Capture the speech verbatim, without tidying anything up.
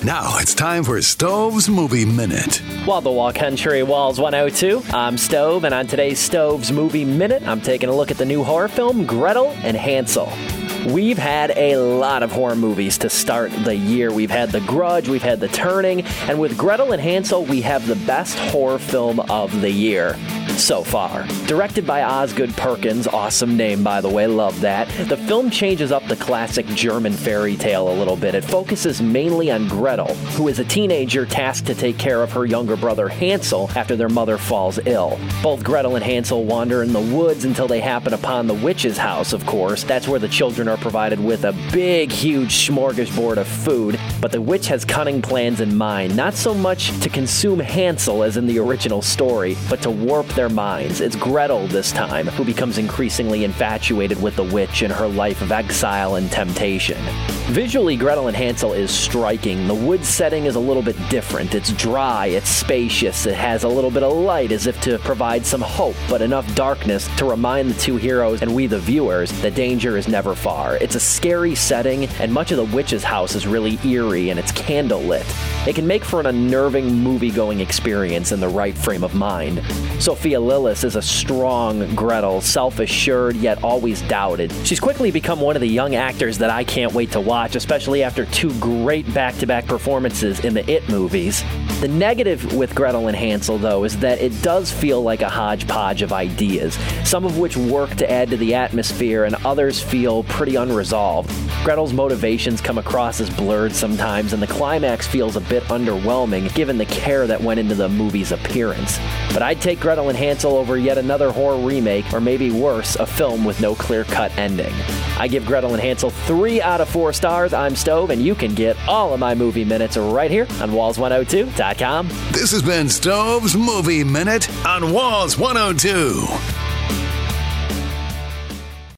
Now it's time for Stove's Movie Minute. Wall-to-wall country, Walls one oh two. I'm Stove, and on today's Stove's Movie Minute, I'm taking a look at the new horror film, Gretel and Hansel. We've had a lot of horror movies to start the year. We've had The Grudge, we've had The Turning, and with Gretel and Hansel, we have the best horror film of the year so far. Directed by Osgood Perkins, awesome name by the way, love that. The film changes up the classic German fairy tale a little bit. It focuses mainly on Gretel, who is a teenager tasked to take care of her younger brother Hansel after their mother falls ill. Both Gretel and Hansel wander in the woods until they happen upon the witch's house, of course. That's where the children are provided with a big, huge smorgasbord of food, but the witch has cunning plans in mind, not so much to consume Hansel as in the original story, but to warp their minds. It's Gretel this time who becomes increasingly infatuated with the witch in her life of exile and temptation. Visually, Gretel and Hansel is striking. The wood setting is a little bit different. It's dry, it's spacious, it has a little bit of light as if to provide some hope, but enough darkness to remind the two heroes and we the viewers that danger is never far. It's a scary setting, and much of the witch's house is really eerie and it's candlelit. It can make for an unnerving movie-going experience in the right frame of mind. Sophia Lillis is a strong Gretel, self-assured yet always doubted. She's quickly become one of the young actors that I can't wait to watch, especially after two great back-to-back performances in the It movies. The negative with Gretel and Hansel, though, is that it does feel like a hodgepodge of ideas, some of which work to add to the atmosphere and others feel pretty unresolved. Gretel's motivations come across as blurred sometimes, and the climax feels a bit underwhelming given the care that went into the movie's appearance. But I'd take Gretel and Hansel over yet another horror remake, or maybe worse, a film with no clear-cut ending. I give Gretel and Hansel three out of four stars. I'm Stove, and you can get all of my movie minutes right here on walls one oh two dot com. This has been Stove's Movie Minute on Walls one oh two.